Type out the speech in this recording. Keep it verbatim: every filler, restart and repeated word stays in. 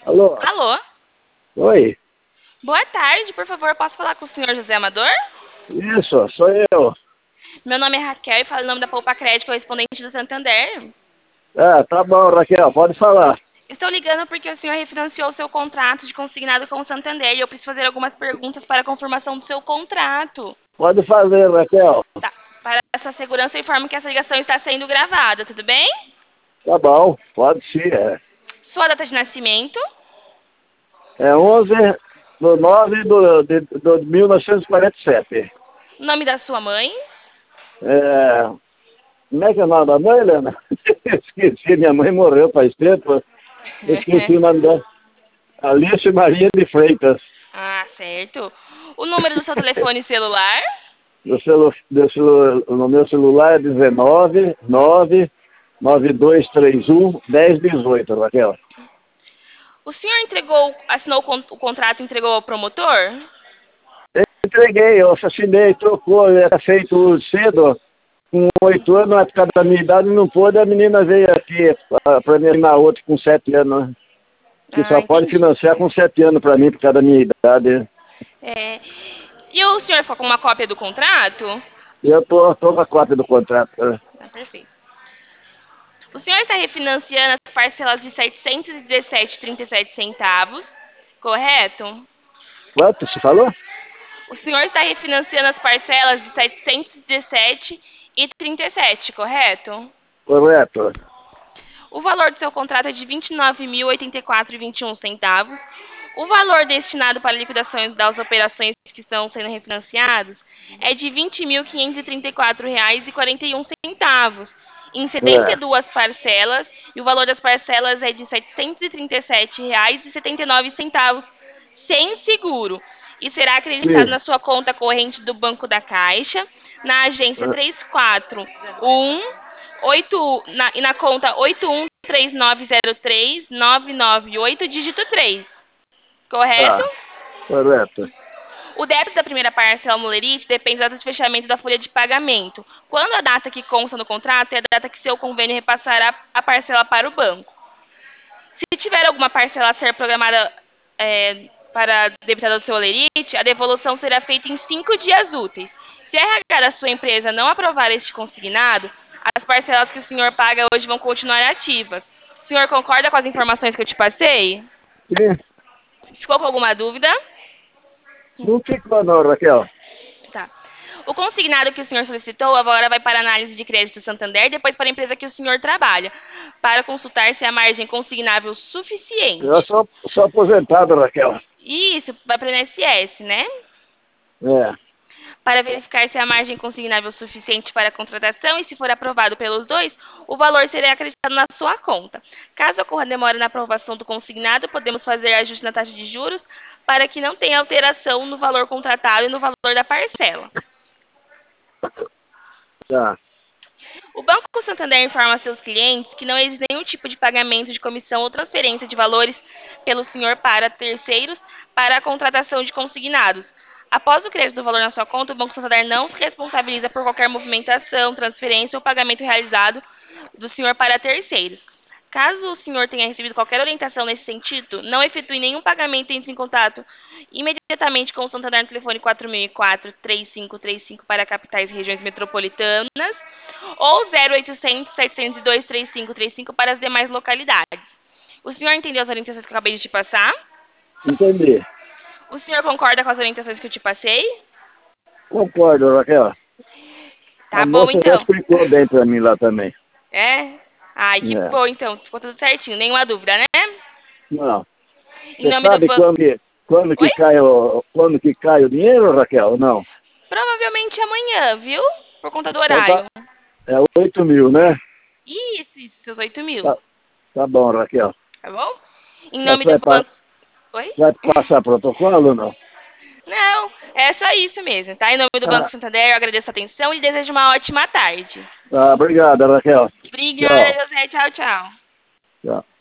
Alô? Alô? Oi? Boa tarde, por favor, posso falar com o senhor José Amador? Isso, sou eu. Meu nome é Raquel e falo em nome da Poupa Crédito, correspondente do Santander. Ah, tá bom, Raquel, pode falar. Estou ligando porque o senhor refinanciou seu contrato de consignado com o Santander e eu preciso fazer algumas perguntas para a confirmação do seu contrato. Pode fazer, Raquel. Tá. Para essa segurança, eu informo que essa ligação está sendo gravada, tudo bem? Tá bom, pode sim. É, Sua data de nascimento, é onze do nove do, de, de mil novecentos e quarenta e sete. nome da sua mãe, É, como é que é o nome da mãe, Helena? Esqueci, minha mãe morreu faz tempo. Esqueci o nome dela. Alice Maria de Freitas. ah, certo. O número do seu telefone celular, Do celu, do celu, no meu celular é dezenove, nove, nove dois três um, dez dezoito, Raquel. o senhor entregou, assinou o con- o contrato e entregou ao promotor? Eu entreguei, eu assinei, trocou, era feito cedo, com oito anos, na época da minha idade não pôde, a menina veio aqui para mim na outra com sete anos, né? Que Ah, só pode entendi. financiar com sete anos para mim, por causa da minha idade. É, e o senhor ficou com uma cópia do contrato? E eu tô, tô com a cópia do contrato. Né? Ah, perfeito. O senhor está refinanciando as parcelas de setecentos e dezessete vírgula trinta e sete centavos, correto? Quanto se falou? O senhor está refinanciando as parcelas de setecentos e dezessete vírgula trinta e sete, correto? Correto. O valor do seu contrato é de vinte e nove mil, oitenta e quatro vírgula vinte e um centavos. O valor destinado para liquidações das operações que estão sendo refinanciadas é de vinte mil, quinhentos e trinta e quatro reais e quarenta e um centavos, em setenta e É. duas parcelas, e o valor das parcelas é de setecentos e trinta e sete reais e setenta e nove centavos, sem seguro, e será acreditado Sim. na sua conta corrente do Banco da Caixa, na agência três quatro um oito na, e na conta oito um três nove zero três nove nove oito, dígito três. Correto? Ah, correto. O débito da primeira parcela molerite depende da data de fechamento da folha de pagamento. Quando a data que consta no contrato é a data que seu convênio repassará a parcela para o banco. Se tiver alguma parcela a ser programada é, para debitada do seu olerite, a devolução será feita em cinco dias úteis. Se a R H da sua empresa não aprovar este consignado, as parcelas que o senhor paga hoje vão continuar ativas. O senhor concorda com as informações que eu te passei? Sim. Ficou com alguma dúvida? Não ficou não, Raquel. Tá. O consignado que o senhor solicitou agora vai para a análise de crédito do Santander, depois para a empresa que o senhor trabalha, para consultar se a margem consignável Eu suficiente. sou, sou aposentado, Raquel. Isso, vai para o I N S S, né? É. Para verificar se a margem consignável suficiente para a contratação e se for aprovado pelos dois, o valor será acreditado na sua conta. Caso ocorra demora na aprovação do consignado, podemos fazer ajuste na taxa de juros para que não tenha alteração no valor contratado e no valor da parcela. Tá. O Banco Santander informa a seus clientes que não existe nenhum tipo de pagamento de comissão ou transferência de valores pelo senhor para terceiros para a contratação de consignados. Após o crédito do valor na sua conta, o Banco Santander não se responsabiliza por qualquer movimentação, transferência ou pagamento realizado do senhor para terceiros. Caso o senhor tenha recebido qualquer orientação nesse sentido, não efetue nenhum pagamento e entre em contato imediatamente com o Santander no telefone quatro mil e quatro, três cinco três cinco para capitais e regiões metropolitanas ou zero oitocentos, setecentos e dois, três cinco três cinco para as demais localidades. O senhor entendeu as orientações que eu acabei de te passar? Entendi. O senhor concorda com as orientações que eu te passei? Concordo, Raquel. A Tá bom, moça já então. explicou bem pra mim lá também. É? Ai, que É. bom, então. Ficou tudo certinho. Nenhuma dúvida, né? Não. Em Você nome do sabe banco... quando que, quando Oi? que cai o, quando que cai o dinheiro, Raquel? Não. Provavelmente amanhã, viu? Por conta do Então tá, horário. é oito mil, né? Isso, isso, seus oito mil. Tá, tá bom, Raquel. Tá bom? Em Mas nome do vai, pa- banco... Oi? vai passar protocolo ou não? Não, é só isso mesmo, tá? Em nome do Banco Ah, Santander, eu agradeço a atenção e desejo uma ótima tarde. tá, obrigado, Raquel. Obrigada, Tchau. José. Tchau, tchau. Tchau.